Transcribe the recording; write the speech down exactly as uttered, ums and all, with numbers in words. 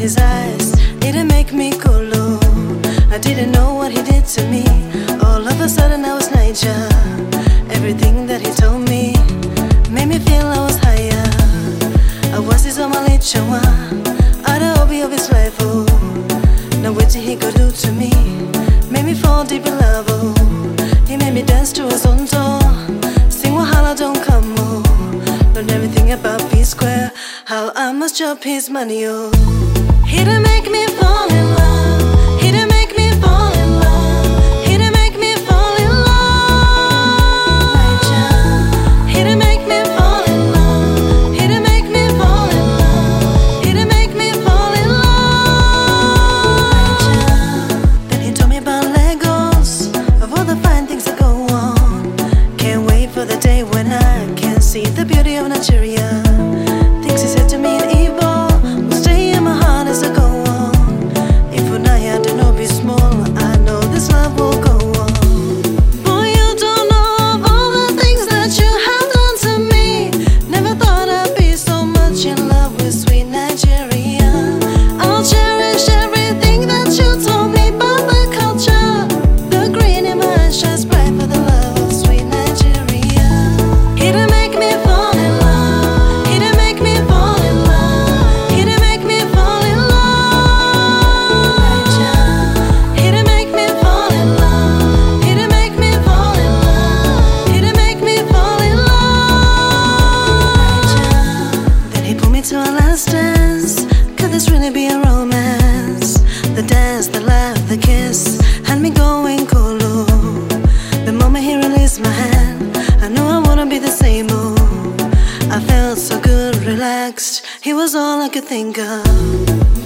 his eyes didn't make me go low. I didn't know what he did to me. All of a sudden I was Niger. Everything that he told me made me feel I was higher. I was his omalichawa, I the hobby of his life. Oh, now what did he go do to me? Made me fall deep in love. Oh, he made me dance to his own door. Sing Wahala don't come. Oh, learned everything about P Square, how I must chop his money. Oh, he didn't make me fall in love. He didn't make me fall in love. He didn't make me fall in love. He didn't make me fall in love. He didn't make me fall in love. He didn't make me fall in love. Then he told me about Legos, of all the fine things that go on. Can't wait for the day when I can see the beauty of Nigeria. Things he said to me in Igbo will stay in my heart as I go on. If Unaya do not be small, I know this love will go on. Boy, you don't know of all the things that you have done to me. Never thought I'd be so much in love with sweet Nigeria. I'll cherish everything that you told me about the culture. The green in my eyes shines bright for the love of sweet Nigeria. He didn't make me fall in love. He didn't make me fall in love. He didn't make me fall in love. He didn't make me fall in love. He didn't make me fall in love. He didn't make me fall in love. Then he pulled me to our last dance. Could this really be a romance? The dance, the laugh, the kiss had me going colo. The moment he released my hand, I knew I wouldn't be the same. Oh, I felt so good, relaxed. He was all I could think of.